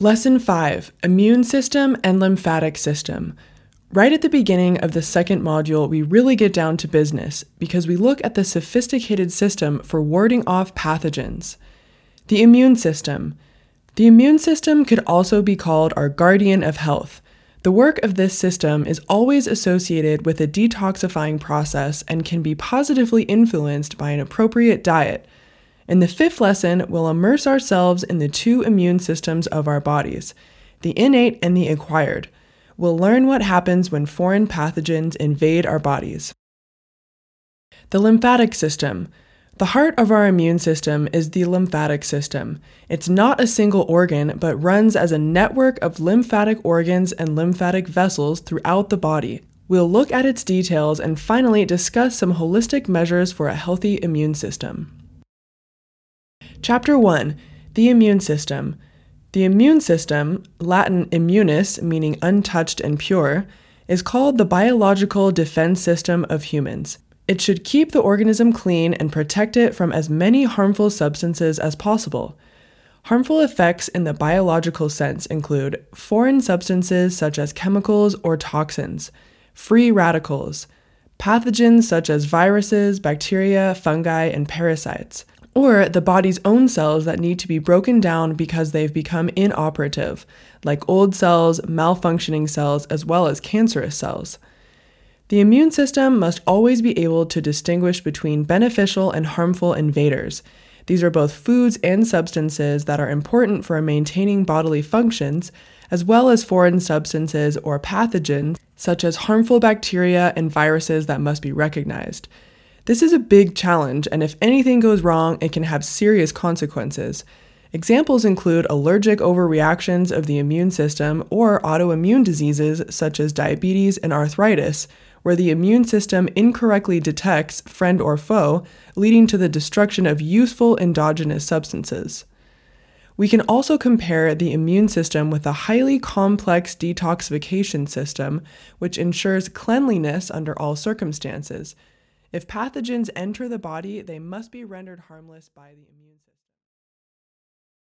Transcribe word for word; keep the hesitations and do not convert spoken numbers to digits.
Lesson five, Immune System and Lymphatic System. Right at the beginning of the second module, we really get down to business because we look at the sophisticated system for warding off pathogens. The immune system. The immune system could also be called our guardian of health. The work of this system is always associated with a detoxifying process and can be positively influenced by an appropriate diet. In the fifth lesson, we'll immerse ourselves in the two immune systems of our bodies, the innate and the acquired. We'll learn what happens when foreign pathogens invade our bodies. The lymphatic system. The heart of our immune system is the lymphatic system. It's not a single organ, but runs as a network of lymphatic organs and lymphatic vessels throughout the body. We'll look at its details and finally discuss some holistic measures for a healthy immune system. Chapter one. The immune system. The immune system, Latin immunis, meaning untouched and pure, is called the biological defense system of humans. It should keep the organism clean and protect it from as many harmful substances as possible. Harmful effects in the biological sense include foreign substances such as chemicals or toxins, free radicals, pathogens such as viruses, bacteria, fungi, and parasites, or the body's own cells that need to be broken down because they've become inoperative, like old cells, malfunctioning cells, as well as cancerous cells. The immune system must always be able to distinguish between beneficial and harmful invaders. These are both foods and substances that are important for maintaining bodily functions, as well as foreign substances or pathogens, such as harmful bacteria and viruses that must be recognized. This is a big challenge, and if anything goes wrong, it can have serious consequences. Examples include allergic overreactions of the immune system or autoimmune diseases such as diabetes and arthritis, where the immune system incorrectly detects friend or foe, leading to the destruction of useful endogenous substances. We can also compare the immune system with a highly complex detoxification system, which ensures cleanliness under all circumstances. If pathogens enter the body, they must be rendered harmless by the immune system.